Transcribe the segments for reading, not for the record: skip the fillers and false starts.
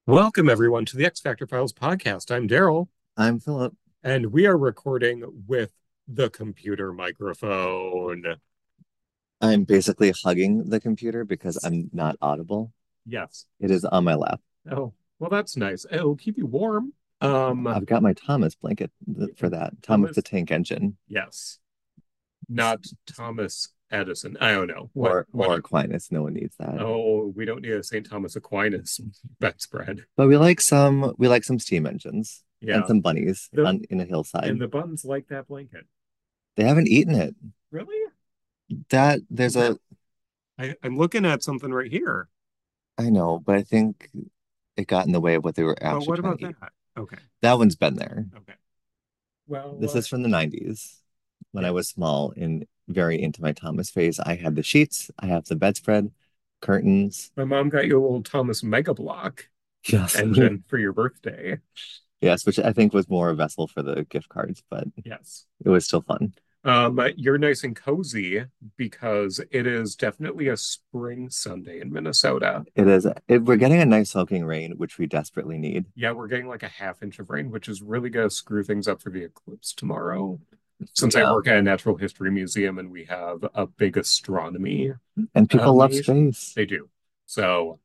Welcome, everyone, to the X Factor Files podcast. I'm Daryl, I'm Philip. and we are recording with the computer microphone. I'm basically hugging the computer because I'm not audible. Yes. It is on my lap. Oh, well, that's nice. It'll keep you warm. Um, I've got my Thomas blanket for that. Thomas the Thomas, Tank Engine yes, not Thomas Edison. I don't know. or Whatever. Aquinas. No one needs that. Oh, we don't need a St. Thomas Aquinas bedspread. But we like some steam engines and Yeah. some bunnies The in a and hillside. the buttons like that blanket. They haven't eaten it. Really? That there's Where? a I'm looking at something right here. I know, but I think it got in the way of what they were But actually what trying about to eat. that? Okay. That one's been there. Okay. Well, This is from the 90s when I yeah. was small and very into my Thomas phase. I had the sheets, I have the bedspread, curtains. My mom got you a little Thomas Mega Block Yes. engine for your birthday. Yes, which I think was more a vessel for the gift cards, but Yes. it was still fun. You're nice and cozy because it is definitely a spring Sunday in Minnesota. We're getting a nice soaking rain, which we desperately need. Yeah, we're getting like a half inch of rain, which is really going to screw things up for the eclipse tomorrow. Since I Yeah. work at a natural history museum and we have a big astronomy And people love major, space. they do. So,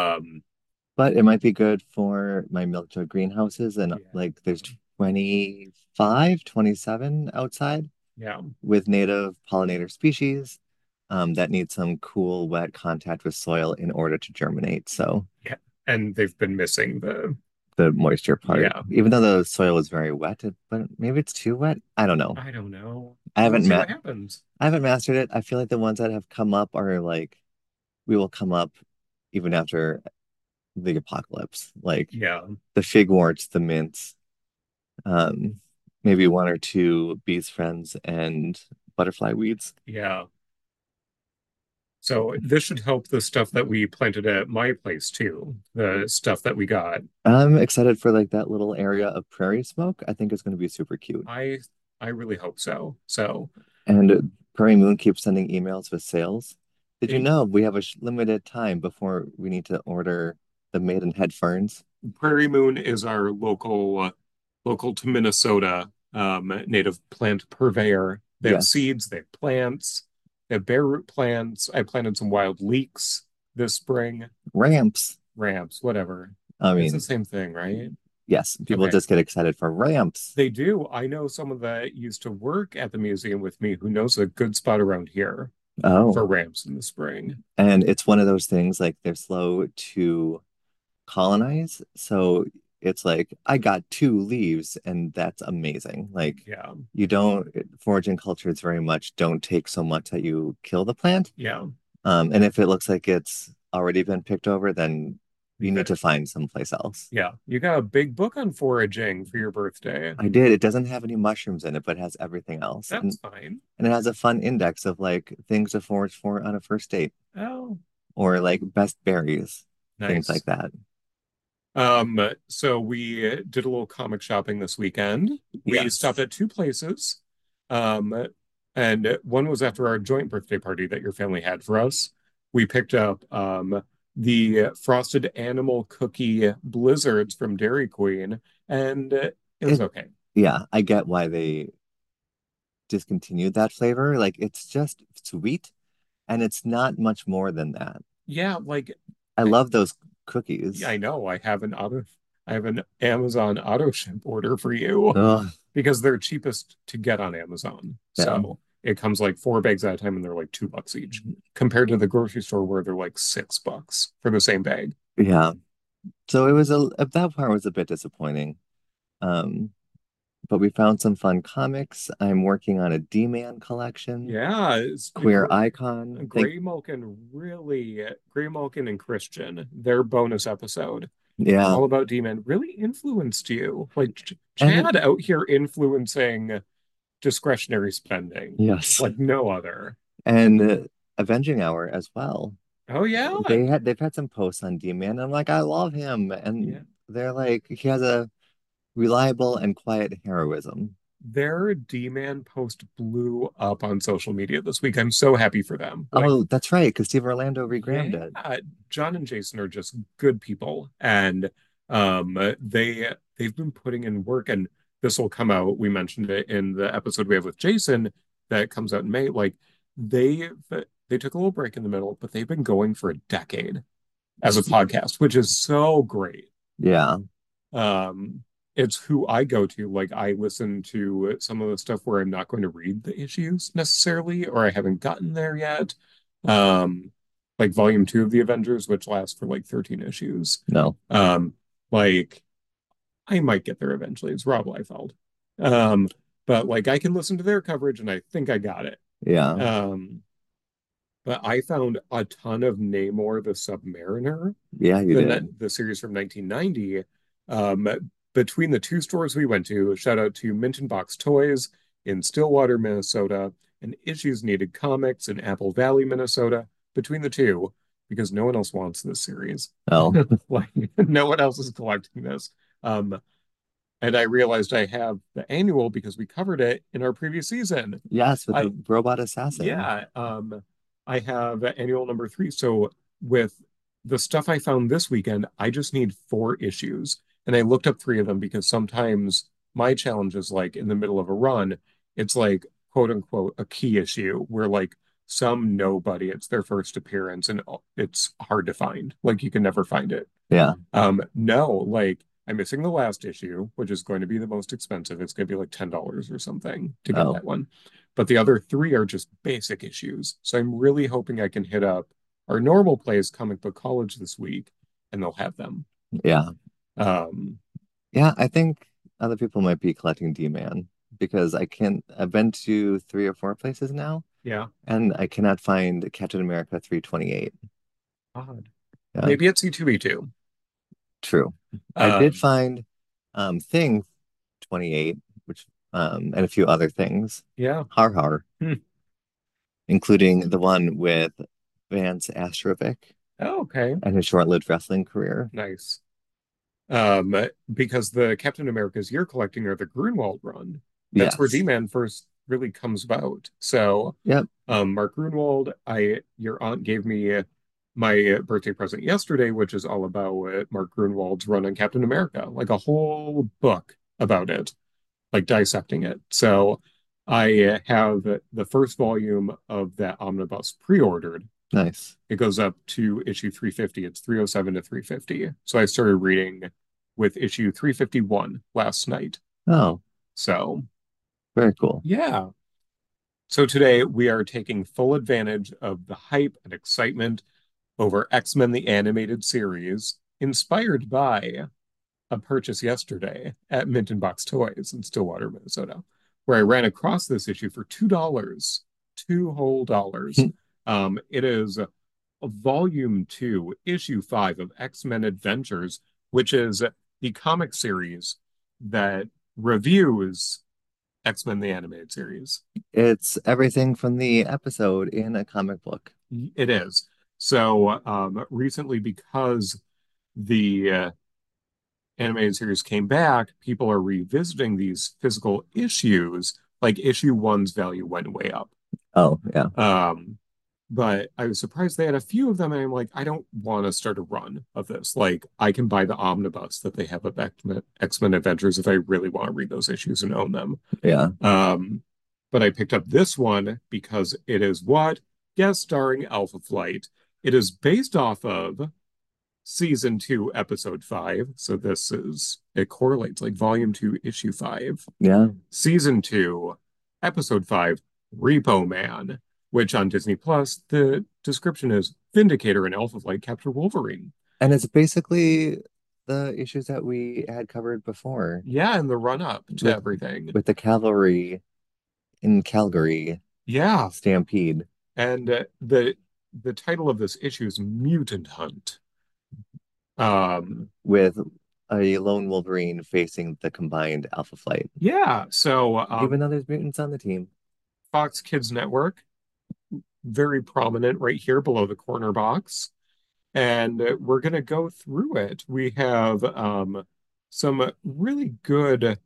But it might be good for my milk jug greenhouses. And yeah, like there's 25, 27 outside yeah, with native pollinator species that need some cool, wet contact with soil in order to germinate. So yeah. And they've been missing the moisture part, yeah, even though the soil is very wet, but maybe it's too wet. I don't know. I don't know. I We'll haven't see met, what happens. I haven't mastered it. I feel like the ones that have come up are like we will come up even after the apocalypse, like Yeah, the figworts, the mints, um, maybe one or two bees friends and butterfly weeds. yeah. So this should help the stuff that we planted at my place too. The stuff that we got. I'm excited for like that little area of prairie smoke. I think it's going to be super cute. I I really hope so. So And Prairie Moon keeps sending emails with sales. Did you it, know we have a limited time before we need to order the Maidenhead ferns? Prairie Moon is our local to Minnesota native plant purveyor. They have Yes. seeds, they have plants, they have bare root plants. I planted some wild leeks this spring. Ramps. Ramps, whatever. I It's the mean, same thing, right? yes, people Okay. just get excited for ramps. They do. I know someone that used to work at the museum with me who knows a good spot around here Oh, for ramps in the spring. and it's one of those things like they're slow to colonize. So it's like, I got two leaves, and that's amazing. Like, Yeah. you don't, foraging cultures very much don't take so much that you kill the plant. Yeah. And if it looks like it's already been picked over, then You you need to better. find someplace else. Yeah. You got a big book on foraging for your birthday. I did. It doesn't have any mushrooms in it, but it has everything else. That's And fine. and it has a fun index of like things to forage for on a first date Oh, or like best berries, things nice. like that. So we did a little comic shopping this weekend. We stopped Yes. at two places. Um, and one was after our joint birthday party that your family had for us. We picked up the frosted animal cookie blizzards from Dairy Queen, and it was It okay. yeah, I get why they discontinued that flavor. Like it's just sweet and it's not much more than that. Yeah, like I I, love those I cookies. know I have an Amazon auto ship order for you Oh, because they're cheapest to get on Amazon. yeah. So it comes like four bags at a time and they're like $2 each compared to the grocery store where they're like $6 for the same bag. Yeah. So that part was a bit disappointing. Um, but we found some fun comics. I'm working on a D-Man collection, Yeah, it's Queer Icon. Think, Gray Malkin and Christian, their bonus episode, yeah. all about D-Man, really influenced you. Like And Chad out here influencing discretionary spending yes. like no other. And Avenging Hour as well. Oh yeah. They've had some posts on D-Man. I'm like, I love him. Yeah. And they're like, he has a reliable and quiet heroism. Their D-Man post blew up on social media this week. I'm so happy for them. Like, Oh, that's right, because Steve Orlando regrammed yeah, it. John and Jason are just good people. And They've been putting in work, and this will come out. We mentioned it in the episode we have with Jason that comes out in May. Like they they took a little break in the middle, but they've been going for a decade as a podcast, which is so great. Yeah. Um, it's who I go to. Like I listen to some of the stuff where I'm not going to read the issues necessarily, or I haven't gotten there yet. Um, like volume two of the Avengers, which lasts for like 13 issues. No. Like I might get there eventually. It's Rob Liefeld. Um, but like I can listen to their coverage and I think I got it. Yeah. Um, but I found a ton of Namor the Submariner, Yeah, you did. the series from 1990. Um, between the two stores we went to, shout out to Mint and Box Toys in Stillwater, Minnesota, and Issues Needed Comics in Apple Valley, Minnesota. Between the two, because no one else wants this series. Oh, Like no one else is collecting this. Um, and I realized I have the annual because we covered it in our previous season. yes, with I the robot assassin. Yeah, I have annual number three. So with the stuff I found this weekend, I just need four issues. And I looked up three of them because sometimes my challenge is like in the middle of a run, it's like quote unquote a key issue where like some nobody, it's their first appearance and it's hard to find. Like you can never find it. Yeah. No, like I'm missing the last issue, which is going to be the most expensive. It's going to be like $10 or something to get Oh, that one. But the other three are just basic issues. So I'm really hoping I can hit up our normal place, Comic Book College, this week, and they'll have them. yeah. Um, Yeah, I think other people might be collecting D-Man because I've been to three or four places now yeah, and I cannot find Captain America 328. odd. Yeah, Maybe it's C2E2. true. I did Um, find Thing 28, which and a few other things. yeah. Har har, Hmm. including the one with Vance Astrovic Oh, okay. and his short-lived wrestling career. Nice. Um, because the Captain America's you're collecting are the Grunwald run. That's where Yes. D-Man first really comes about. So, Yep. Mark Grunwald, your aunt gave me my birthday present yesterday, which is all about Mark Grunwald's run on Captain America, like a whole book about it, like dissecting it. So, I have the first volume of that omnibus pre-ordered. Nice. It goes up to issue 350. It's 307 to 350. So I started reading with issue 351 last night. Oh, So, very cool. yeah. So today we are taking full advantage of the hype and excitement over X-Men the Animated Series, inspired by a purchase yesterday at Mint and Box Toys in Stillwater, Minnesota, where I ran across this issue for $2, two whole dollars. It is a volume two, issue five of X-Men Adventures, which is the comic series that reviews X-Men the Animated Series. It's everything from the episode in a comic book. It is. So recently, because the animated series came back, people are revisiting these physical issues. Like issue one's value went way up. Oh, yeah. Um, but I was surprised they had a few of them, and I'm like, I don't want to start a run of this. Like, I can buy the omnibus that they have of X-Men Adventures if I really want to read those issues and own them. Yeah. Um, but I picked up this one because it is what? Guest starring Alpha Flight. It is based off of season two, episode five. So it correlates like volume two, issue five. Yeah. Season two, episode five, Repo Man, which on Disney Plus, the description is Vindicator and Alpha Flight capture Wolverine. And it's basically the issues that we had covered before Yeah, and the run up to with everything. with the cavalry in Calgary Yeah, Stampede and the title of this issue is Mutant Hunt. Um, with a lone Wolverine facing the combined Alpha Flight. yeah, so Even though there's mutants on the team. Fox Kids Network, very prominent right here below the corner box. And we're going to go through it. We have some really good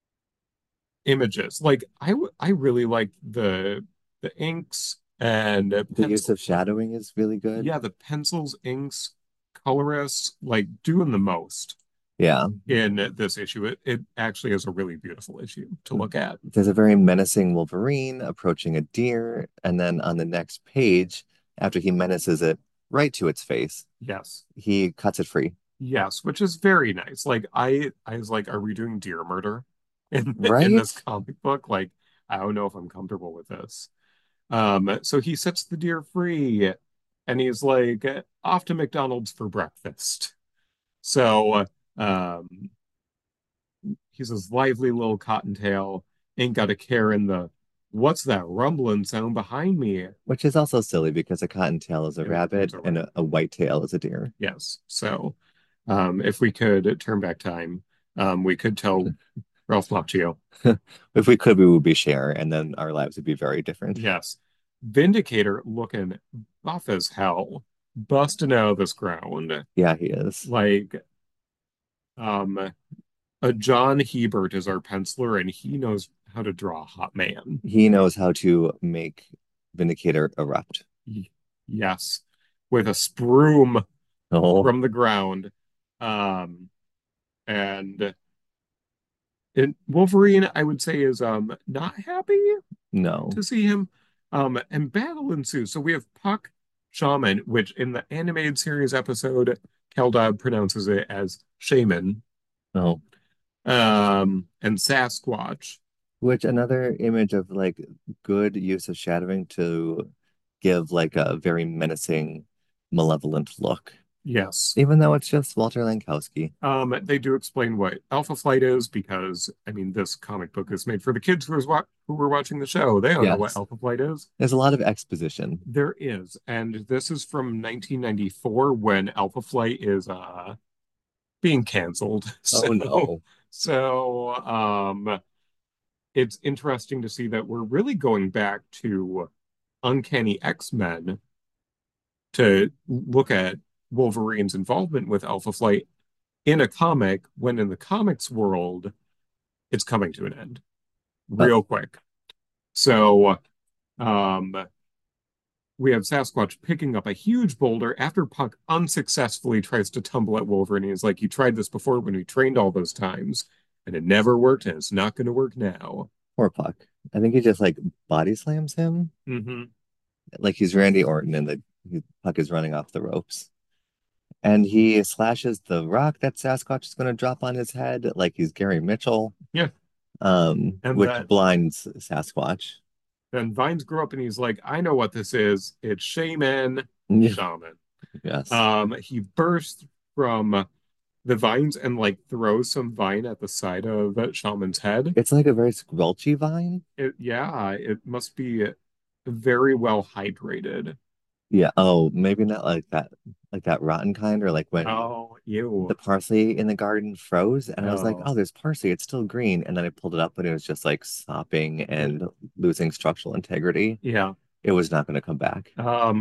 images. Like I really like the inks and The use pencil. of shadowing is really good. Yeah, the pencils, inks, colorists, like doing the most. Yeah. in this issue. It actually is a really beautiful issue to look at. There's a very menacing Wolverine approaching a deer, and then on the next page, after he menaces it right to its face, Yes. he cuts it free. Yes, which is very nice. Like I was like, are we doing deer murder in Right? this comic book? Like, I don't know if I'm comfortable with this. So he sets the deer free and he's like off to McDonald's for breakfast. So um he's this lively little cottontail, ain't got a care in the what's that rumbling sound behind me? Which is also silly because a cottontail is a It's rabbit a and rabbit. a whitetail is a deer. Yes. So if we could turn back time, we could tell Ralph Macchio. If we could, we would be share, and then our lives would be very different. Yes. Vindicator looking buff as hell, busting out of this ground. Yeah, he is. Like, um, a John Hebert is our penciler, and he knows how to draw a hot man. He knows how to make Vindicator erupt. Yes, with a sprume Oh, from the ground. Um, and Wolverine, I would say, is not happy no. to see him. And battle ensues. So we have Puck Shaman, which in the animated series episode, Keldog pronounces it as Shaman, Oh. and Sasquatch. Which another image of like good use of shadowing to give like a very menacing, malevolent look, Yes. even though it's just Walter Lankowski. They do explain what Alpha Flight is because, I mean, this comic book is made for the kids who were watching the show. They don't know what Yes, Alpha Flight is. there's a lot of exposition. There is, and this is from 1994 when Alpha Flight is being canceled. Oh no. So it's interesting to see that we're really going back to Uncanny X-Men to look at Wolverine's involvement with Alpha Flight in a comic when in the comics world it's coming to an end But real quick. So um we have Sasquatch picking up a huge boulder after Puck unsuccessfully tries to tumble at Wolverine. He's like, you tried this before when we trained all those times, and it never worked, and it's not going to work now. poor Puck. I think he just like body slams him Hmm. like he's Randy Orton and Puck is running off the ropes. And he slashes the rock that Sasquatch is going to drop on his head like he's Gary Mitchell, Yeah. And which that blinds Sasquatch. then Vines grew up and he's like, I know what this is. It's Shaman, Shaman. Yes. He bursts from the vines and like throws some vine at the side of Shaman's head. It's like a very squelchy vine. Yeah, it must be very well hydrated. Yeah. Oh, maybe not like that rotten kind, or like when Oh, the ew. parsley in the garden froze, and I was like, Oh, oh, there's parsley. It's still green. And then I pulled it up, and it was just like sopping and losing structural integrity. yeah. It was not going to come back.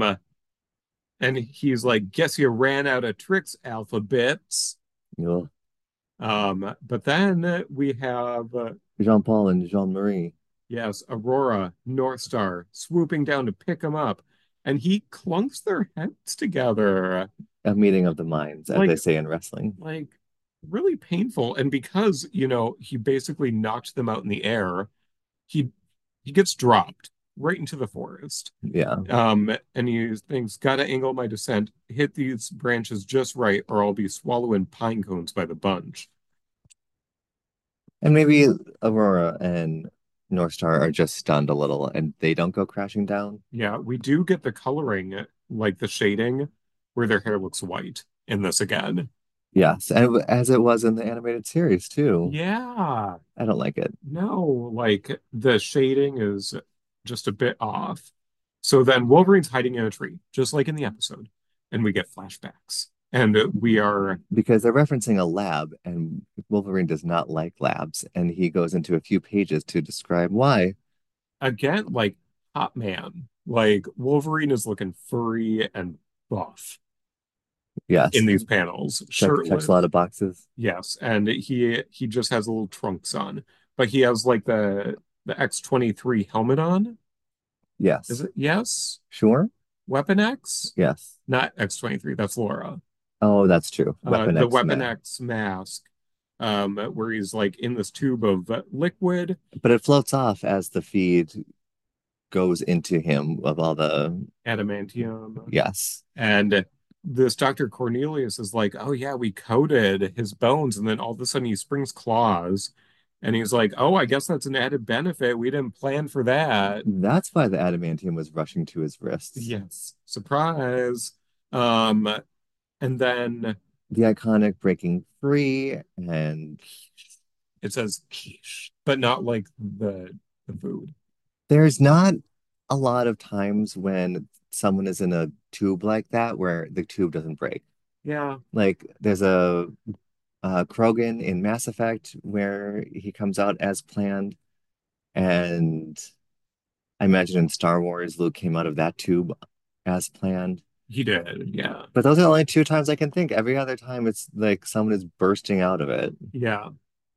And he's like, guess you ran out of tricks, alphabets. Ugh. But then we have Jean-Paul and Jean-Marie. yes, Aurora, North Star swooping down to pick him up, and he clunks their heads together, A meeting of the minds, as they like say in wrestling. like really painful. And because, he basically knocked them out in the air, he he gets dropped right into the forest. Yeah. And he thinks, gotta angle my descent, hit these branches just right, or I'll be swallowing pine cones by the bunch. And maybe Aurora and North Star are just stunned a little and they don't go crashing down. Yeah, we do get the coloring, like the shading, where their hair looks white in this again. Yes, and as it was in the animated series too. Yeah, I don't like it. no, like the shading is just a bit off. So then Wolverine's hiding in a tree, just like in the episode, and we get flashbacks. And we are Because they're referencing a lab, and Wolverine does not like labs, and he goes into a few pages to describe why. again like hot man. Like Wolverine is looking furry and buff in Yes, these panels, checks a lot shirtless. of boxes. Yes, and he just has a little trunks on, but he has like the X-23 helmet on. Is Yes, it? Yes. sure. Weapon X? Yes, Not X-23, that's Laura. Oh, that's true. Weapon the X Weapon Man. X mask, where he's like in this tube of liquid But it floats off as the feed goes into him of all the, adamantium. yes. And this Dr. Cornelius is like, oh yeah, we coated his bones, and then all of a sudden he springs claws, and he's like, oh, I guess that's an added benefit. We didn't plan for that. That's why the adamantium was rushing to his wrists. Yes, surprise. Um, and then The iconic breaking free and it says quiche, but not like the food. there's not a lot of times when someone is in a tube like that where the tube doesn't break. Yeah, Like there's a Krogan in Mass Effect where he comes out as planned, and I imagine in Star Wars Luke came out of that tube as planned. he did. Yeah, But those are the only two times I can think. Every other time it's like someone is bursting out of it. yeah.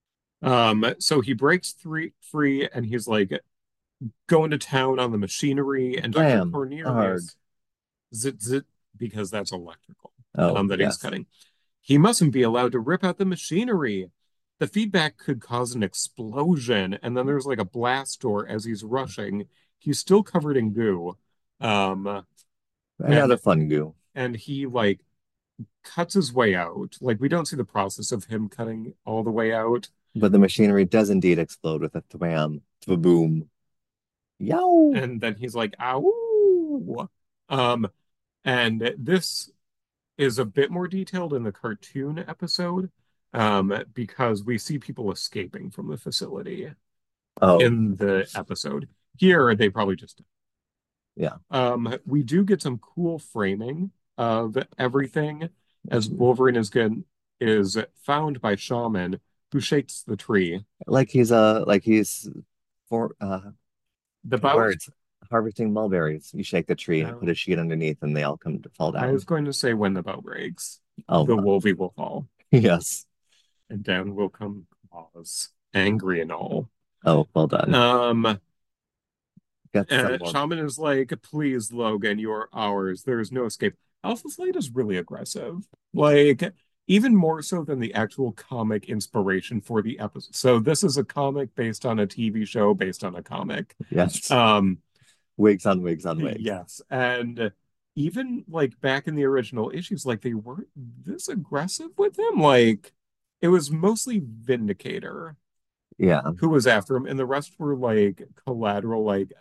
So he breaks free, and he's like going to town on the machinery, and Dr. Blam, arg. Cornelius zit zit because that's electrical Oh, that he's yes. cutting. He mustn't be allowed to rip out the machinery. The feedback could cause an explosion, and then there's like a blast door as he's rushing. He's still covered in goo. Um, Another and fun goo. and he like cuts his way out. Like we don't see the process of him cutting all the way out. But the machinery does indeed explode with a thwam, boom. Yow! And then he's like, ow. Um, and this is a bit more detailed in the cartoon episode, because we see people escaping from the facility Oh, in the episode. Here, they probably just. yeah. We do get some cool framing of everything as Wolverine is found by Shaman, who shakes the tree. Like he's for The bows. words harvesting mulberries. You shake the tree and No, put a sheet underneath, and they all come to fall I was down. going to say when the bow breaks, Oh, the Wolvie will fall, yes. and down will come Claws, angry and all. Oh, well done. Um, Got some more. Shaman is like, please, Logan, you're ours. There is no escape. Alpha Flight is really aggressive. Like, even more so than the actual comic inspiration for the episode. So this is a comic based on a TV show based on a comic. Yes. Um, Wigs on wigs on wigs. yes. And even like back in the original issues, like they weren't this aggressive with him. Like it was mostly Vindicator Yeah. who was after him, and the rest were like collateral, like,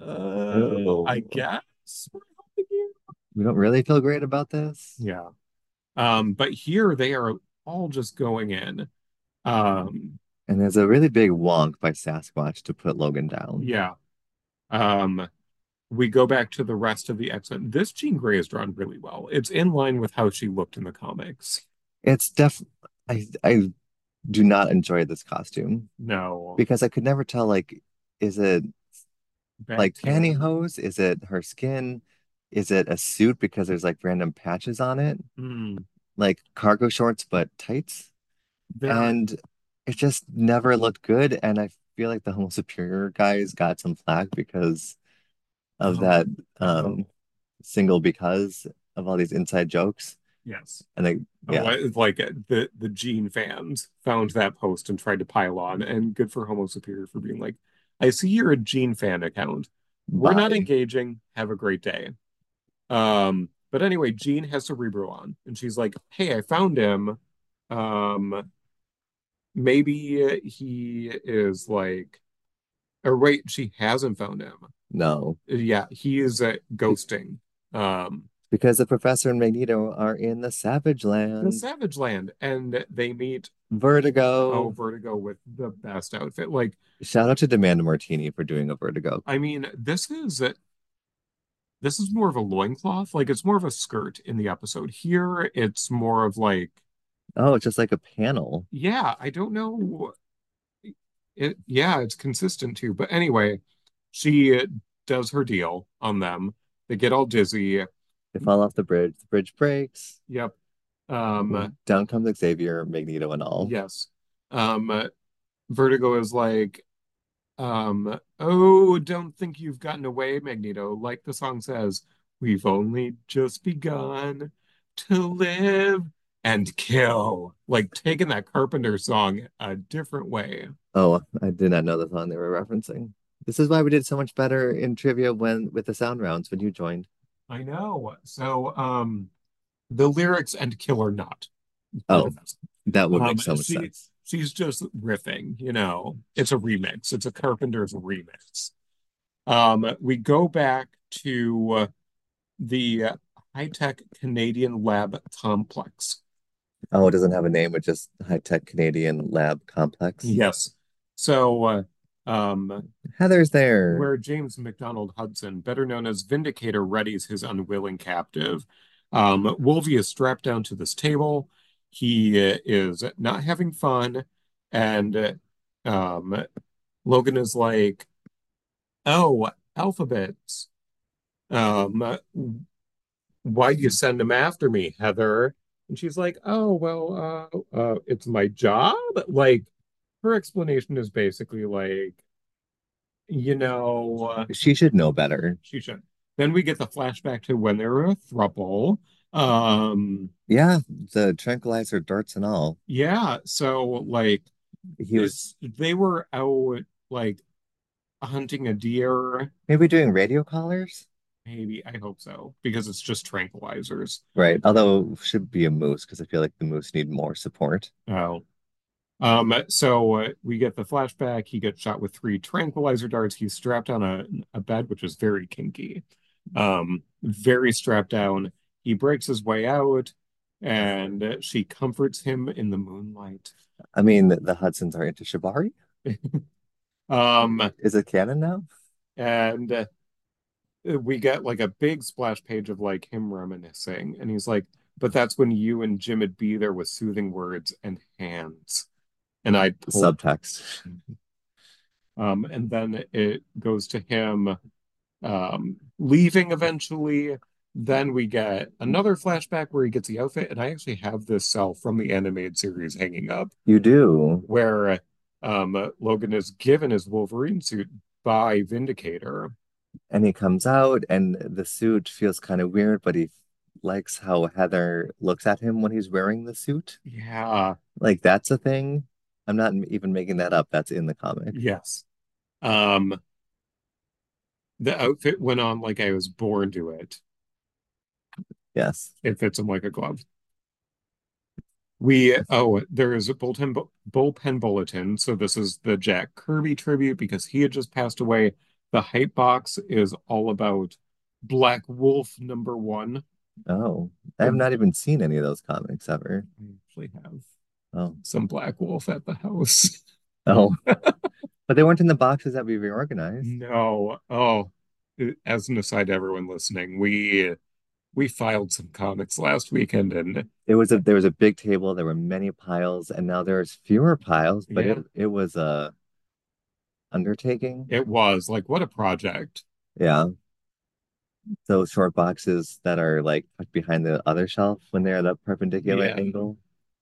I Oh, guess we're helping you. we don't really feel great about this. Yeah. But here they are all just going in. Um, And there's a really big wonk by Sasquatch to put Logan down. yeah. Um, we go back to the rest of the X-Men. This Jean Grey is drawn really well. It's in line with how she looked in the comics. It's def I do not enjoy this costume No, because I could never tell, like, is it like bacterium. pantyhose? Is it her skin? Is it a suit because there's like random patches on it? Mm, Like cargo shorts but tights? there. And it just never looked good. And I feel like the Homo Superior guys got some flack because of Oh, that oh, um single because of all these inside jokes. yes. And they, Oh, yeah, like the Gene fans found that post and tried to pile on, and good for Homo Superior for being like, I see you're a Gene fan account. We're not bye. engaging. Have a great day. But anyway, Jean has Cerebro on, and she's like, "Hey, I found him. Um, maybe he is like, or wait, she hasn't found him. No, Yeah, he is Be- ghosting. Um, because the Professor and Magneto are in the Savage the Land. Savage Land, and they meet. Oh, Vertigo. Vertigo with the best outfit. Like, Shout out to Demand Martini for doing a Vertigo. I mean, this is more of a loincloth. Like, it's more of a skirt in the episode. Here, it's more of like, Oh, it's just like a panel. yeah, I don't know. Yeah, it's consistent too. But anyway, she does her deal on them. They get all dizzy. They fall off the bridge. The bridge breaks. Yep. Um, Down comes Xavier, Magneto, and all. yes. Um, Vertigo is like, oh, don't think you've gotten away, Magneto. Like the song says, we've only just begun to live. and kill. Like taking that Carpenter song a different way. Oh, I did not know the song they were referencing. This is why we did so much better in trivia when with the sound rounds when you joined. I know. So, the lyrics and kill or not. Part Oh, of this. that would make so much She sense. she's just riffing, you know. It's a remix. It's a Carpenter's remix. We go back to the high-tech Canadian lab complex. Oh, it doesn't have a name, it's just high-tech Canadian lab complex. Yes. So, um, Heather's there. where James McDonald Hudson, better known as Vindicator, readies his unwilling captive. Wolvie is strapped down to this table. He is not having fun, and Logan is like, "Oh, alphabets. Um, why do you send him after me, Heather?" And she's like, "Oh, well, it's my job." Like, her explanation is basically like, you know, She should know better. she should. Then we get the flashback to when they were a throuple. Um, Yeah, the tranquilizer darts and all. yeah, so like He was they were out like hunting a deer. maybe doing radio collars, Maybe, I hope so, because it's just tranquilizers. right? Although should be a moose because I feel like the moose need more support. Oh. We get the flashback. He gets shot with three tranquilizer darts. He's strapped on a bed, which is very kinky. Very strapped down. He breaks his way out, and she comforts him in the moonlight. I mean, the Hudsons are into Shibari. Um, Is it canon now? and we get like a big splash page of like him reminiscing, and he's like, "But that's when you and Jim would be there with soothing words and hands." And I told, Subtext. and then it goes to him leaving eventually. Then we get another flashback where he gets the outfit, and I actually have this cell from the animated series hanging up You do. where Logan is given his Wolverine suit by Vindicator. And he comes out, and the suit feels kind of weird, but he likes how Heather looks at him when he's wearing the suit. Yeah, Like, that's a thing. I'm not even making that up. That's in the comic. yes. Um, the outfit went on like I was born to it. Yes. It fits him like a glove. There is a bullpen bulletin. So this is the Jack Kirby tribute because he had just passed away. The hype box is all about Black Wolf #1. Oh, I have I not even seen any of those comics ever. actually have Oh, some Black Wolf at the house. oh, but they weren't in the boxes that we reorganized. No. Oh, as an aside, to everyone listening, we filed some comics last weekend, and There was a big table, there were many piles, and now there's fewer piles, but yeah, it was a undertaking. it was like what a project. Yeah. Those short boxes that are like tucked behind the other shelf when they're at a perpendicular Yeah. angle.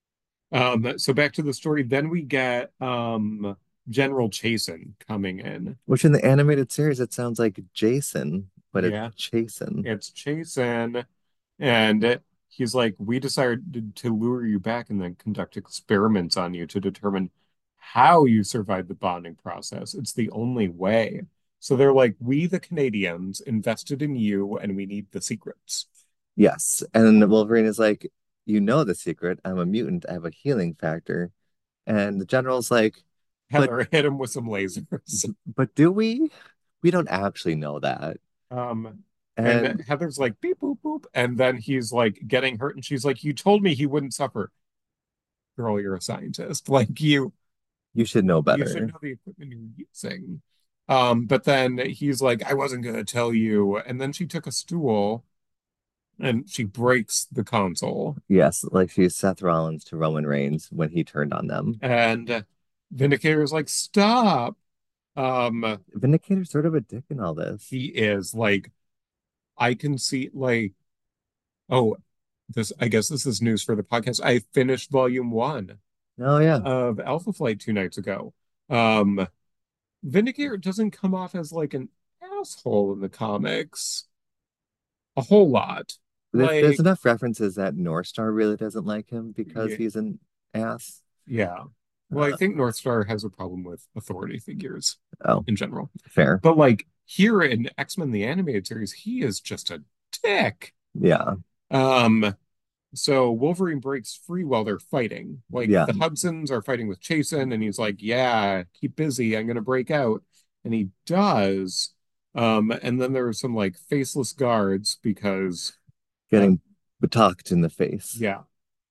So back to the story. Then we get General Chasen coming in. Which in the animated series it sounds like Jason, but it's Yeah, Chasen. it's Chasen, and he's like, "We decided to lure you back and then conduct experiments on you to determine how you survived the bonding process. It's the only way." So they're like, "We, the Canadians, invested in you, and we need the secrets." Yes. And Wolverine is like, you know the secret. I'm a mutant. I have a healing factor. And the general's like, but Heather hit him with some lasers. but do we? We don't actually know that. Um, and And Heather's like, beep, boop, boop. And then he's like getting hurt. And she's like, "You told me he wouldn't suffer." Girl, you're a scientist. Like you should know you should better. know the equipment you're using. But then he's like, "I wasn't gonna tell you." And then she took a stool and she breaks the console. Yes, like she's Seth Rollins to Roman Reigns when he turned on them. And Vindicator's like, "Stop." Um, Vindicator's sort of a dick in all this. he is like, I can see like, oh, I guess this is news for the podcast. I finished volume 1 Oh yeah. of Alpha Flight 2 nights ago. Um, Vindicator doesn't come off as like an asshole in the comics a whole lot. There's Like, enough references that North Star really doesn't like him because yeah, he's an ass. yeah. Well, I Uh, think North Star has a problem with authority figures oh, in general. fair. But like here in X-Men the animated series, he is just a dick. Yeah. Um, so Wolverine breaks free while they're fighting. Like Yeah. the Hudsons are fighting with Chasen, and he's like, "Yeah, keep busy. I'm gonna break out," and he does. And then there are some like faceless guards because, uh, Getting talked in the face. yeah.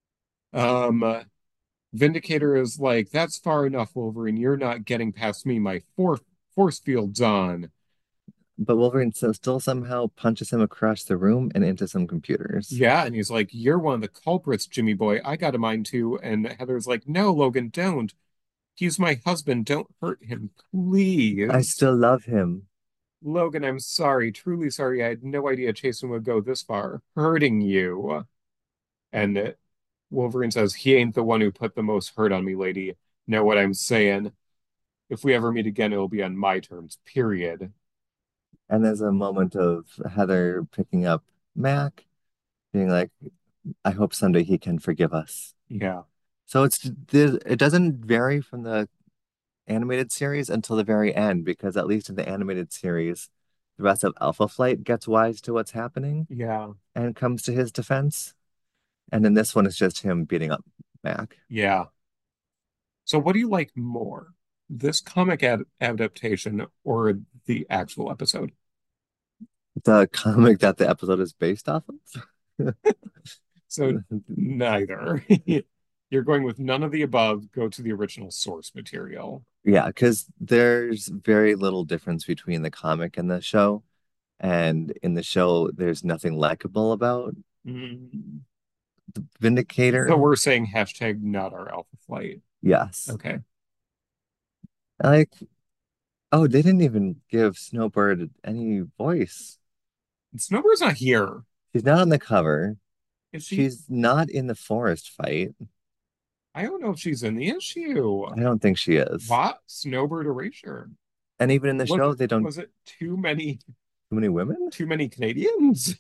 Um, Vindicator is like, "That's far enough, Wolverine. You're not getting past me. My force field's on." But Wolverine still somehow punches him across the room and into some computers. Yeah, and he's like, "You're one of the culprits, Jimmy boy. I got a mind too." And Heather's like, "No, Logan, don't. He's my husband. Don't hurt him, I please." still love him. Logan, I'm sorry, truly sorry. I had no idea Chasen would go this far, hurting you. And Wolverine says, "He ain't the one who put the most hurt on me, lady. Know what I'm saying? If we ever meet again, it'll be on my terms, period." And there's a moment of Heather picking up Mac, being like, I hope someday he can forgive us. Yeah, So it doesn't vary from the animated series until the very end, because at least in the animated series, the rest of Alpha Flight gets wise to what's happening yeah, and comes to his defense. And in this one, it's just him beating up Mac. yeah. So what do you like more? This comic adaptation or the actual episode? The comic that the episode is based off of. So neither. You're going with none of the above, go to the original source material. Yeah, because there's very little difference between the comic and the show. And in the show, there's nothing likable about Mm. So Vindicator. we're saying hashtag not our alpha flight. Yes. Okay. Like, oh, they didn't even give Snowbird any voice. Snowbird's not here. She's not on the cover. Is she? She's not in the forest fight. I don't know if she's in the issue. I don't think she is. What? Snowbird erasure. And even in the Look, show, they don't was it too many women. too many Canadians?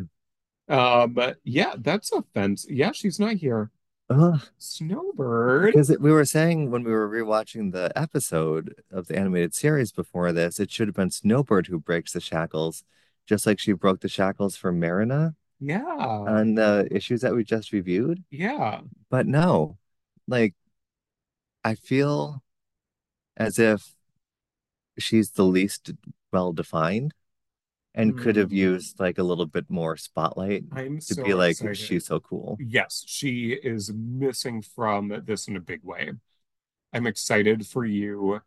But yeah, that's a fence. Yeah, she's not here. Ugh. Snowbird. Because we were saying when we were rewatching the episode of the animated series before this, it should have been Snowbird who breaks the shackles, just like she broke the shackles for Marina Yeah. on the issues that we just reviewed. Yeah. But no, like I feel as if she's the least well defined and could have Hmm. used like a little bit more spotlight I'm to be so like, excited. she's so cool. Yes, she is missing from this in a big way. I'm excited for you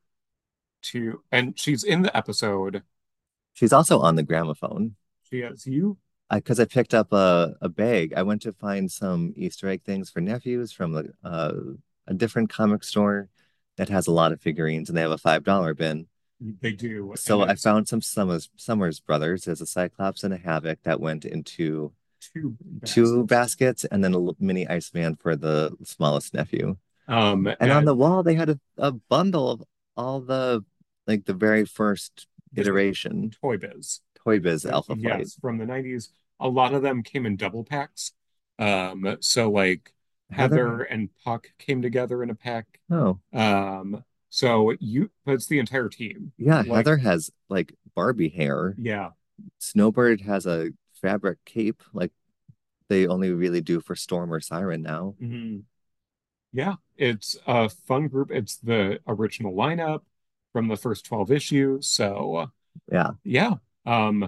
and she's in the episode. She's also on the gramophone. She has you. Because I picked up a bag. I went to find some Easter egg things for nephews from a different comic store that has a lot of figurines, and they have a $5 bin. They do, and So I it's found some Summers Brothers. There's a Cyclops and a Havoc that went into two two baskets. baskets, and then a mini Iceman for the smallest nephew. And on the And wall, they had a bundle of all like the very first the iteration Toy Biz. Toy Biz Alpha Flight. Yes, from the 90s. A lot of them came in double packs. So like Heather Heather, and Puck came together in a pack. oh, But it's the entire team. yeah, Like, Heather has like Barbie hair. yeah. Snowbird has a fabric cape, like they only really do for Storm or Siren now. Mhm. Yeah, it's a fun group. It's the original lineup from the first 12 issues. So, Yeah. yeah. Um,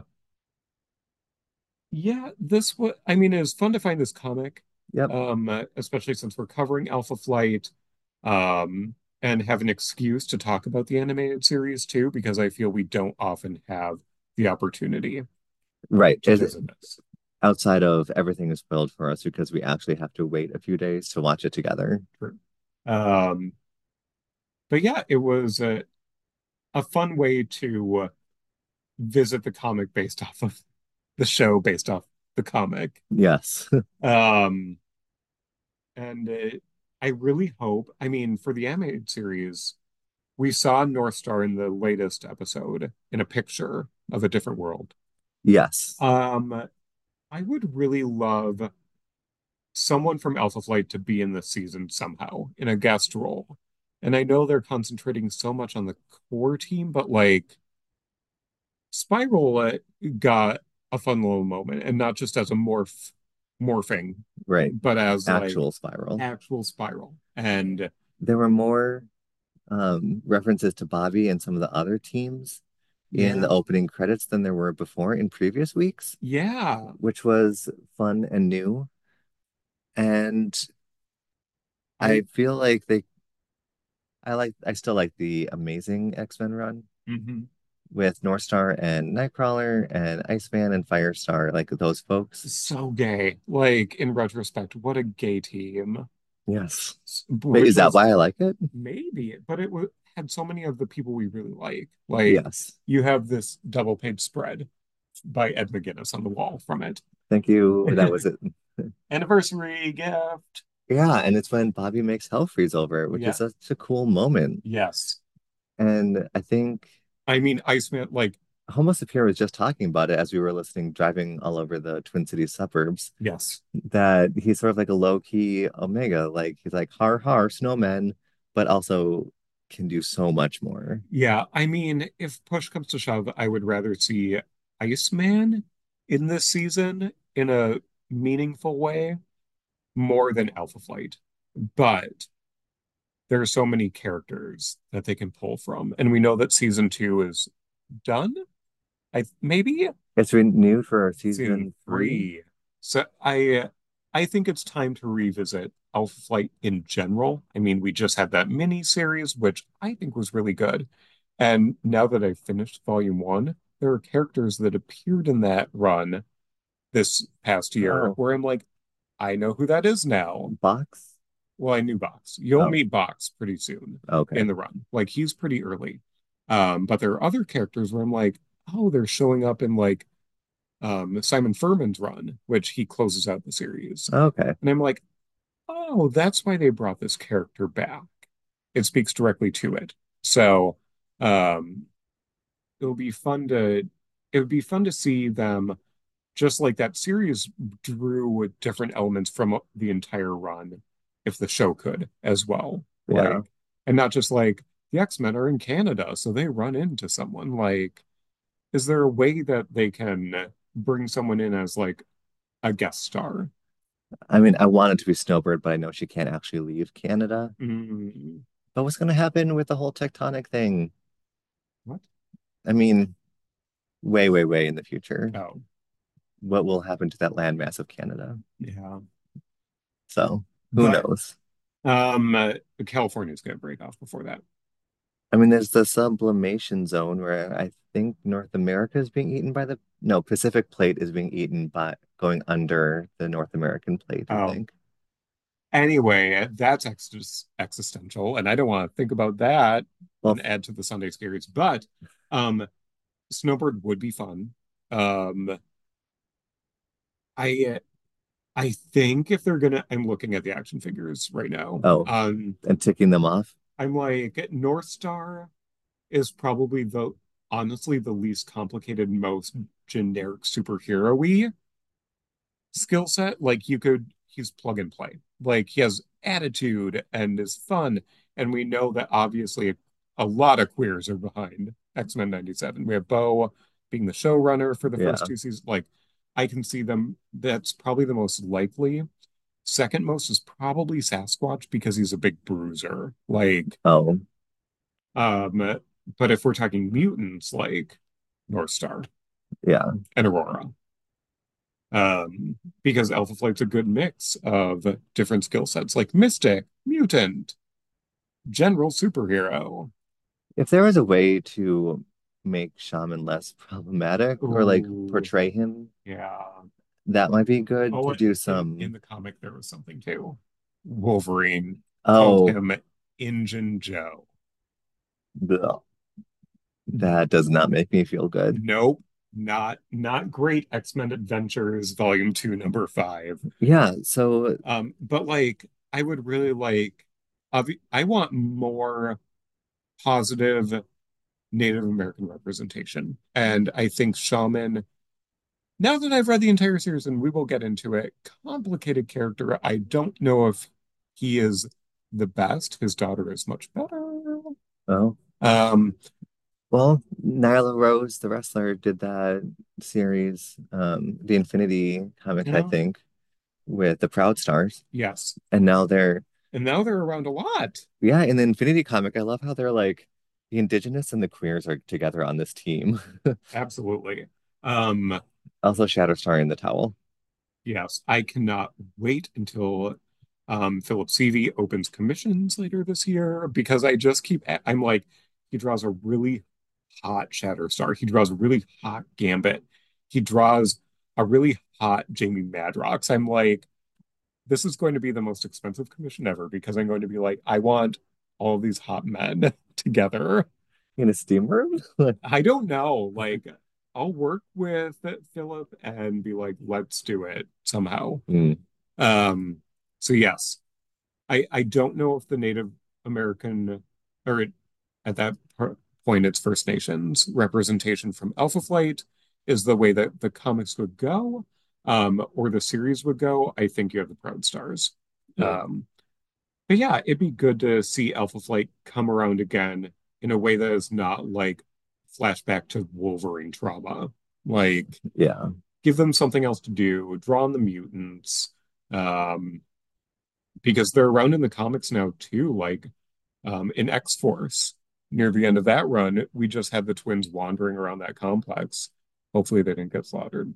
yeah, this was, I mean, it was fun to find this comic, Yep. especially since we're covering Alpha Flight, and have an excuse to talk about the animated series too, because I feel we don't often have the opportunity Right. to visit this. Outside of everything is spoiled for us because we actually have to wait a few days to watch it together. True. Um, but yeah, it was a fun way to visit the comic based off of the show based off the comic. Yes. Um, and I really hope, I mean, for the animated series, we saw North Star in the latest episode in a picture of a different world. Yes. Um, I would really love someone from Alpha Flight to be in this season somehow in a guest role. And I know they're concentrating so much on the core team, but like Spiral got a fun little moment, and not just as a morphing, Right. but as like Actual Spiral. actual Spiral. And There were more references to Bobby and some of the other teams in the yeah, opening credits than there were before in previous weeks, yeah, which was fun and new. And I I feel like I still like the Amazing X-Men run mhm. with Northstar and Nightcrawler and Iceman and Firestar, like those folks. So gay. Like in retrospect, what a gay team. Yes. Wait, Which is that was why I like it? maybe, but had so many of the people we really like. Like Yes. you have this double page spread by Ed McGuinness on the wall from it. Thank you. That was it. Anniversary gift. Yeah, and it's when Bobby makes Hell freeze over, which is Yeah. such a cool moment. Yes. And I think I mean, Iceman, like, Homo Sapir was just talking about it as we were listening, driving all over the Twin Cities suburbs, yes. that he's sort of like a low-key Omega. Like he's like har har snowman, but also can do so much more. Yeah. I mean, if push comes to shove, I would rather see Iceman in this season in a meaningful way more than Alpha Flight. But there are so many characters that they can pull from. And we know that season two is done. I maybe It's renewed for season season three. three. So I think it's time to revisit Alpha Flight in general. I mean, we just had that mini series, which I think was really good. And now that I've finished volume one, there are characters that appeared in that run this past year Oh, where I'm like, I know who that is now. box. Well, I knew Box. You'll Oh, meet Box pretty soon okay. in the run. Like he's pretty early. But there are other characters where I'm like, oh, they're showing up in like Simon Furman's run, which he closes out the series. Okay. And I'm like, oh, that's why they brought this character back. It speaks directly to it. So um it'll be fun to it would be fun to see them just like that series drew different elements from the entire run if the show could as well. Yeah. Like, and not just like the X-Men are in Canada, so they run into someone. Like, is there a way that they can bring someone in as like a guest star? I mean, I want it to be Snowbird, but I know she can't actually leave Canada. Mm, But what's going to happen with the whole tectonic thing? what? I mean, way, way, way in the future. Oh, What will happen to that landmass of Canada? yeah. So who But knows? California's gonna break off before that. I mean, there's the sublimation zone where I think North America is being eaten by the, no, Pacific plate is being eaten by going under the North American plate, I Oh, think. anyway, that's existential, and I don't want to think about that Well, and add to the Sunday experience. But um, Snowbird would be fun. Um, I I think if they're gonna, I'm looking at the action figures right now. oh, and ticking them off. I'm like North Star is probably the honestly the least complicated, most generic superhero-y skill set. Like he's plug and play. Like he has attitude and is fun. And we know that obviously a lot of queers are behind X-Men 97. We have Bo being the showrunner for the first Yeah. two seasons. Like I can see them. That's probably the most likely. Second most is probably Sasquatch because he's a big bruiser. Oh, Um, but if we're talking mutants, like North Star yeah. and Aurora, because Alpha Flight's a good mix of different skill sets, like Mystic, Mutant, General Superhero. If there was a way to make Shaman less problematic or like Ooh, portray him, yeah. that might be good Oh, to do in some. the comic there was something too. Wolverine called Oh, him Injun Joe. bleh. That does not make me feel good. Nope, not great. X-Men Adventures Volume 2, number 5. Yeah, so But like I would really like I want more positive Native American representation. And I think Shaman Now that I've read the entire series, and we will get into it, complicated character. I don't know if he is the best. His daughter is much better. Oh, Um, well, Nyla Rose, the wrestler, did that series, the Infinity comic, I yeah, think, with the Proud Stars. yes. And now they're, And now they're around a lot. yeah, in the Infinity comic, I love how they're like the Indigenous and the queers are together on this team. Absolutely. Um, Also, Shatterstar in the towel. yes, I cannot wait until Philip Sevey opens commissions later this year because I just I'm like, he draws a really hot Shatterstar. He draws a really hot Gambit. He draws a really hot Jamie Madrox. I'm like, this is going to be the most expensive commission ever because I'm going to be like, I want all of these hot men together. In a steam room? I don't know. Like, I'll work with Philip and be like, let's do it somehow. Mm, Um, so yes, I don't know if the Native American or at that point it's First Nations representation from Alpha Flight is the way that the comics would go, or the series would go. I think you have the Proud Stars. yeah. Um, but yeah, it'd be good to see Alpha Flight come around again in a way that is not like flashback to Wolverine trauma. Like, Yeah. give them something else to do, draw on the mutants, um, because they're around in the comics now too. Like, in X-Force, near the end of that run, we just had the twins wandering around that complex. Hopefully, they didn't get slaughtered.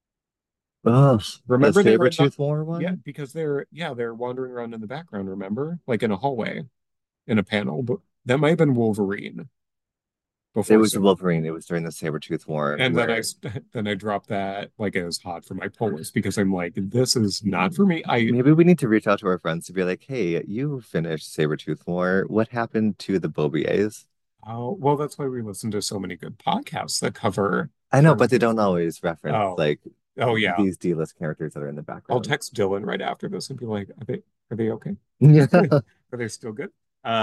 Ugh, the Remember, they were in the Sabretooth War yeah, one? because they're wandering around in the background. Remember, like in a hallway in a panel, but that might have been Wolverine It before. was the Wolverine. It was during the Sabretooth War And then I where then I dropped that like it was hot for my polos because I'm like, this is not for me. I maybe we need to reach out to our friends to be like, hey, you finished Sabretooth War. What happened to the Bobiers? oh well, that's why we listen to so many good podcasts that cover I know, but they characters. don't always reference Oh, like oh yeah. these D-list characters that are in the I'll background. text Dylan right after this and be like, are they okay? Yeah. Are they still good?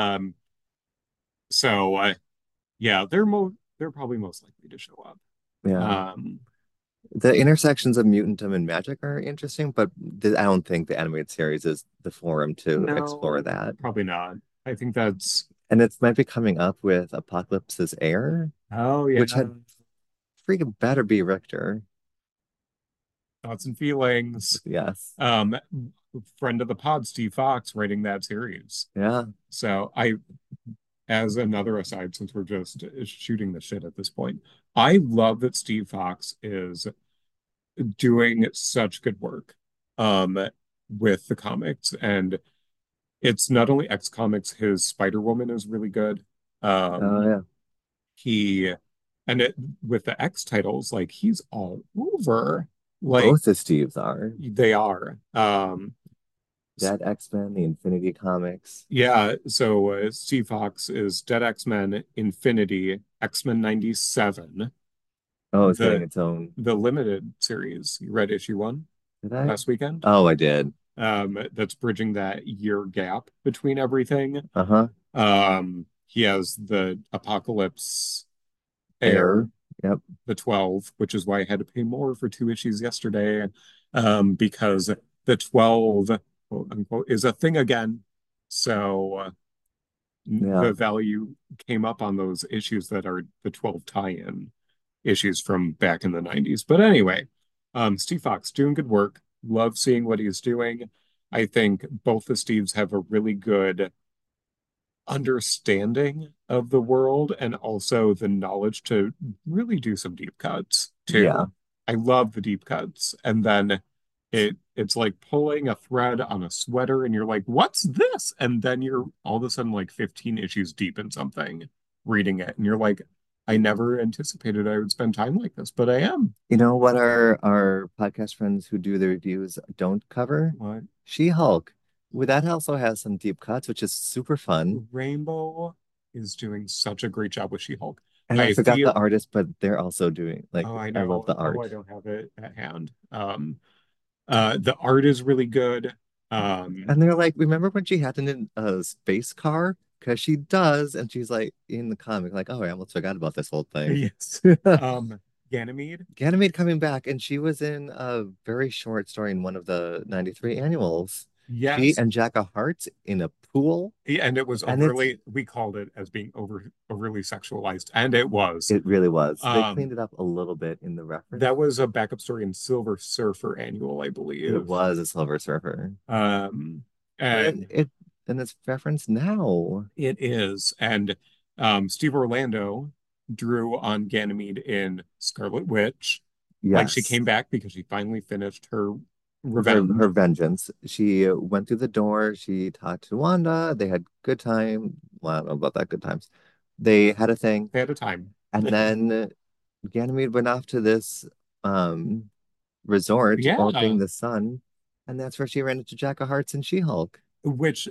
So yeah, they're probably most likely to show up. Yeah. Um, The intersections of mutantum and magic are interesting, but I don't think the animated series is the forum to explore no, that. probably not. I think that's And it might be coming up with Apocalypse's heir, oh which yeah, had freaking better be Richter. thoughts and feelings. Yes. Um, Friend of the pod, Steve Fox, writing that series. Yeah. So as another aside, since we're just shooting the shit at this point, I love that Steve Fox is doing such good work um with the comics. And it's not only X Comics, his Spider-Woman is really good. Oh Um yeah. he and it with the X titles, like he's all over. Like Both the Steves are. they are. Dead X-Men, the Infinity Comics. Yeah, so Steve Fox is Dead X-Men, Infinity, X-Men 97, Oh, it's getting the its own. the limited series. You read issue one Did I? last weekend? Oh, I did. That's bridging that year gap between everything. Uh-huh. He has the Apocalypse Air, Air. Yep. the 12, which is why I had to pay more for two issues yesterday, because the 12, quote unquote, is a thing again. So Yeah. the value came up on those issues that are the 12 tie-in issues from back in the 90s. But anyway, Steve Fox doing good work. Love seeing what he's doing. I think both the Steves have a really good understanding of the world and also the knowledge to really do some deep cuts Yeah. too. I love the deep cuts. And then it's like pulling a thread on a sweater and you're like, what's this? And then you're all of a sudden like 15 issues deep in something, reading it, and you're like, I never anticipated I would spend time like this, but I am. You know what our podcast friends who do the reviews don't cover? What She-Hulk. Well, that also has some deep cuts, which is super fun. Rainbow is doing such a great job with She-Hulk. And I I forgot the feel artist, but they're also doing like Oh, I I love the know. Oh, I art. don't have it at hand. The art is really good. And they're like, remember when she had in a space car? Because she does, and she's like in the comic, like, oh, I almost forgot about this whole thing. Yes. Um, Ganymede. Ganymede coming back, and she was in a very short story in one of the 93 annuals. She Yes. and Jack of Hearts in a pool, Yeah, and it was and we called it as being overly sexualized, and it was. it really was. They Um, cleaned it up a little bit in the reference. that was a backup story in Silver Surfer annual, I It believe. was a Silver Surfer, Um, but and and it's referenced now. it is. And Steve Orlando drew on Ganymede in Scarlet Witch. Like she Yes, came back because she finally finished her her revenge. vengeance. She went through the door. She talked to Wanda. They had good time. Well, I don't know about that good times. They had a thing, They had a time. and then Ganymede went off to this um resort Yeah, overlooking the sun, and that's where she ran into Jack of Hearts and She-Hulk. which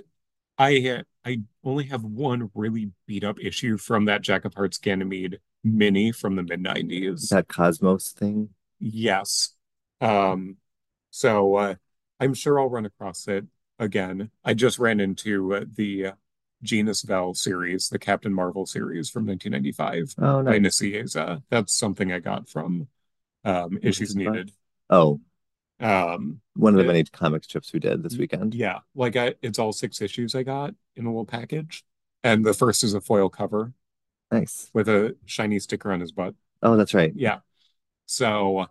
I only have one really beat up issue from that Jack of Hearts Ganymede mini from the mid 90s. That Cosmos thing. Yes. Um, so I'm sure I'll run across it again. I just ran into the Genus Vel series, the Captain Marvel series from 1995 Oh, by nice. Nicieza. That's something I got from Issues Movies and Buzz. Needed. Oh, Um, one of the it- many comics trips we did this weekend. yeah, like it's all 6 issues I got in a little package, and the first is a foil cover Nice. with a shiny sticker on his butt. Oh, that's right. Yeah. So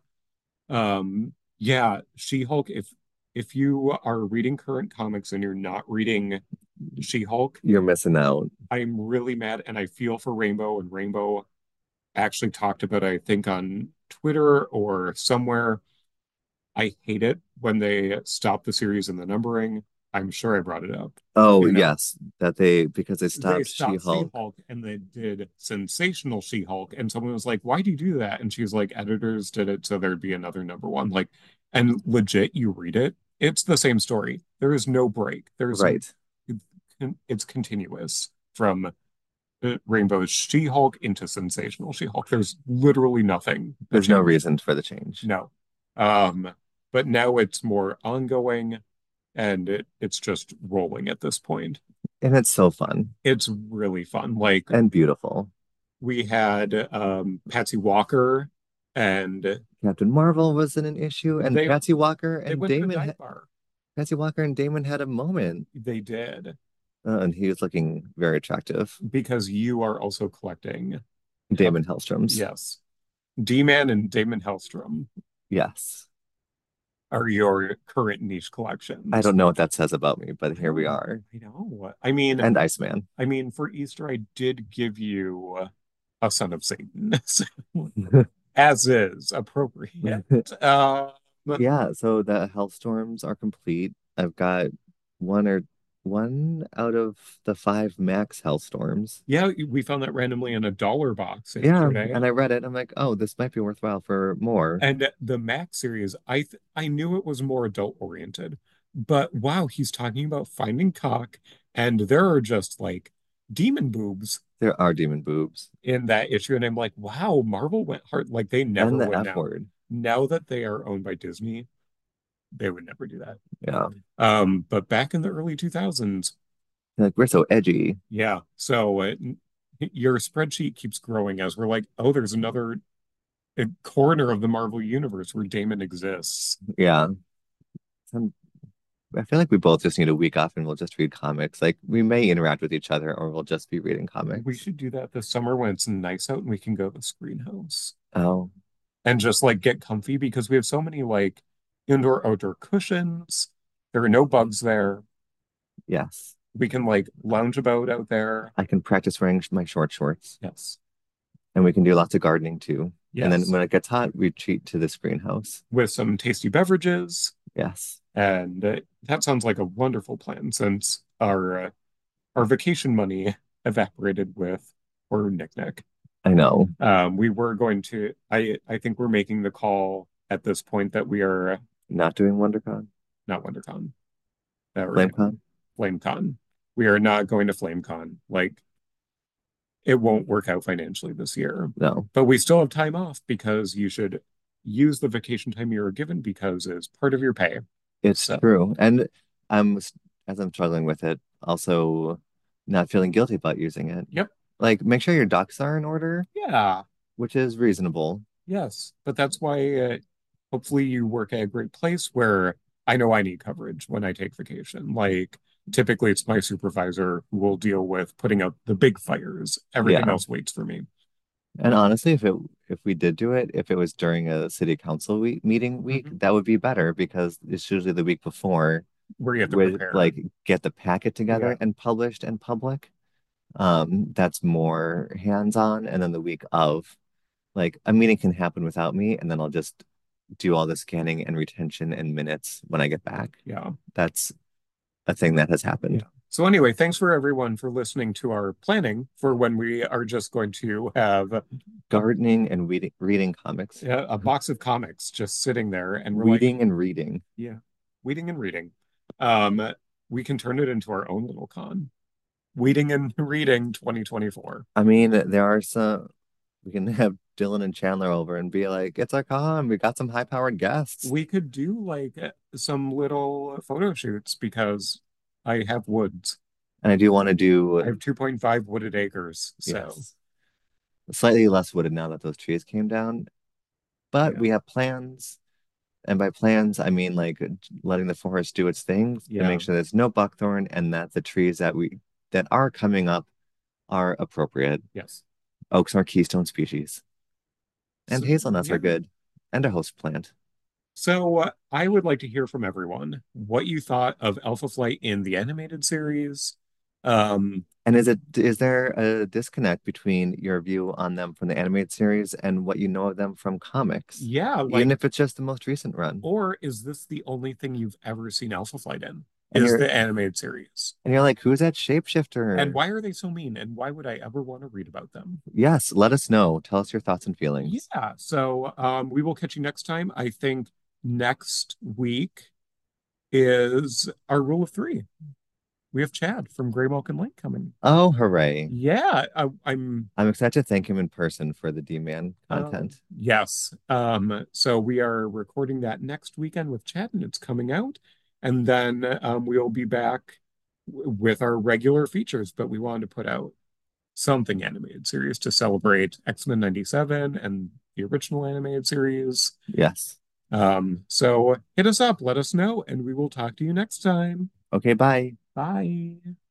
yeah, She-Hulk, if you are reading current comics and you're not reading She-Hulk, You're missing out. I'm really mad and I feel for Rainbow, and Rainbow actually talked about it, I think on Twitter or somewhere. I hate it when they stop the series in the numbering. I'm sure I brought it up. Oh, You know, yes, that they because they they stopped stopped She-Hulk. She-Hulk and they did Sensational She-Hulk, and someone was like, "Why do you do that?" And she was like, "Editors did it so there'd be another number one." Like, and legit, you read it, it's the same story. There is no break. Right. It's continuous from Rainbow's She-Hulk into Sensational She-Hulk. There's literally nothing that There's no changed. reason for the change. No. Um, but now it's more ongoing and it's just rolling at this point. And it's so fun It's really fun. Like and beautiful. we had Patsy Walker and Captain Marvel was in an issue, and they they went to a dive bar. Patsy Walker and Damon had a moment, They did and he was looking very attractive. because you are also collecting. Damon Hellstrom's. Yes. D-Man and Damon Hellstrom Yes. are your current niche I collections. don't know what that says about me, but I here we don't know. are. I know. I mean, And Iceman. for Easter, I did give you a Son of Satan, as is appropriate. Um, Yeah, so the Hellstorms are complete. I've got one or one out of the five max Hellstorms. yeah, we found that randomly in a dollar box Yeah, yesterday. and I read it. I'm like, oh, this might be worthwhile for more. And the Max series, I knew it was more adult oriented, but wow, he's talking about finding cock, and there are just like demon boobs There are demon boobs in that issue, and I'm like, wow, Marvel went hard. Like they never and the would F now. word. Now that they are owned by Disney, they would never do that. Yeah. But back in the early 2000s, Like we're so edgy. yeah. So your spreadsheet keeps growing as we're like, oh, there's another corner of the Marvel universe where Damon exists. Yeah. Some, I feel like we both just need a week off and we'll just read comics. Like we may interact with each other or we'll just be reading We comics. should do that this summer when it's nice out and we can go to the screen house Oh, and just like get comfy because we have so many like indoor outdoor cushions. There are no bugs there. yes. We can like lounge about out there. I can practice wearing my short shorts Yes. and we can do lots of gardening too. And then Yes. when it gets hot, we retreat to the screen house. With some tasty beverages. Yes. And that sounds like a wonderful plan since our vacation money evaporated with poor Nick Nick. I know. We were going to, I think we're making the call at this point that we are Not doing WonderCon. not WonderCon, or FlameCon? FlameCon. We are not going to FlameCon. Like, it won't work out financially this year, No. but we still have time off because you should use the vacation time you were given because it's part of your pay. It's So, true. And I'm as I'm struggling with it, also not feeling guilty about using it. yep. Like make sure your ducks are in order, Yeah. which is reasonable. Yes, but that's why hopefully you work at a great place where I know I need coverage when I take vacation. Like typically it's my supervisor who will deal with putting out the big fires. Everything Yeah. else waits for me. And honestly, if we did do it, if it was during a city council meeting week, Mhm. that would be better because it's usually the week before Where you have to with prepare. like get the packet Yeah. together and published in public. That's more hands-on. And then the week of, like a meeting can happen without me, and then I'll just do all the scanning and retention and minutes when I get back. Yeah. That's a thing that has Yeah. happened. So anyway, thanks for everyone for listening to our planning for when we are just going to have Gardening and reading comics, a box of comics just sitting there and we're like, weeding and reading. yeah, weeding and reading. Um, we can turn it into our own little con. Weeding and Reading 2024. I mean, there are some, we can have Dylan and Chandler over and be like, it's our con. We got some high-powered guests. We could do like some little photo shoots because I have woods. And I do want to I do, have 2.5 wooded acres. So, yes, slightly less wooded now that those trees came down, but yeah. we have plans. And by plans, I mean like letting the forest do its thing to Yeah. make sure there's no buckthorn and that the trees that are coming up are appropriate. Yes. Oaks are keystone species, and So, hazelnuts are yeah. good, and a host plant. So, I would like to hear from everyone what you thought of Alpha Flight in the animated series. Um, And is there a disconnect between your view on them from the animated series and what you know of them from comics? yeah, Even like, if it's just the most recent run. or is this the only thing you've ever seen Alpha Flight in? And Is you're the animated series? and you're like, who's that And shapeshifter? why are they so mean? And why would I ever want to read about them? Yes, let us know. Tell us your thoughts and feelings. Yeah. So we will catch you next time. I think next week is our rule of three. We have Chad from Gray Malkin Lake coming. Oh, hooray. Yeah, I'm I'm excited to thank him in person for the D-Man content. yes. So we are recording that next weekend with Chad and it's coming out. And then we'll be back with our regular features, but we wanted to put out something animated series to celebrate X-Men 97 and the original animated series. Yes. So hit us up, let us know, and we will talk to you next time. Okay, bye. Bye.